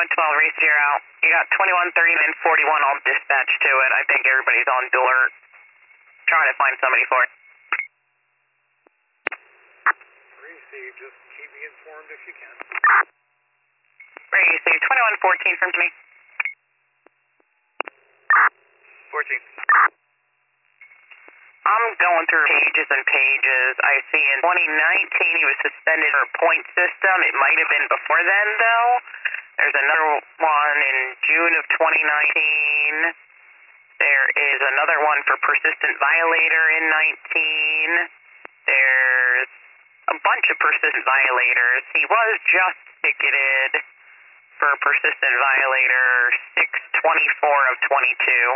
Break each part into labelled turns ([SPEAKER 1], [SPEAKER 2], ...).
[SPEAKER 1] race 0. You got 21, 30, and 41 all dispatched to it. I think everybody's on alert. Trying to find somebody for it.
[SPEAKER 2] Receive, just keep me informed if you can.
[SPEAKER 1] Receive, 2114 from me.
[SPEAKER 2] 14.
[SPEAKER 1] I'm going through pages and pages. I see in 2019 he was suspended for a point system. It might have been before then, though. There's another one in June of 2019. There is another one for persistent violator in 19. There's a bunch of persistent violators. He was just ticketed for persistent violator 6/24 of 22.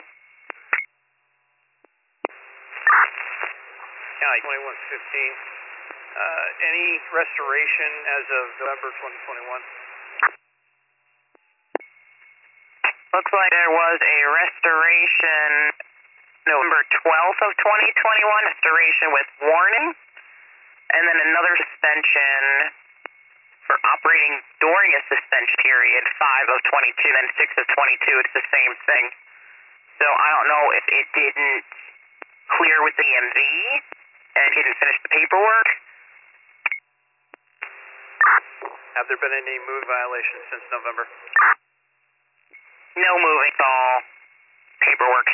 [SPEAKER 2] County 2115. Any restoration as of November 2021?
[SPEAKER 1] Looks like there was a restoration November 12th of 2021, restoration with warning, and then another suspension for operating during a suspension period, 5 of 22, then 6 of 22. It's the same thing. So I don't know if it didn't clear with the EMV and didn't finish the paperwork.
[SPEAKER 2] Have there been any move violations since November?
[SPEAKER 1] No moving, it's all paperwork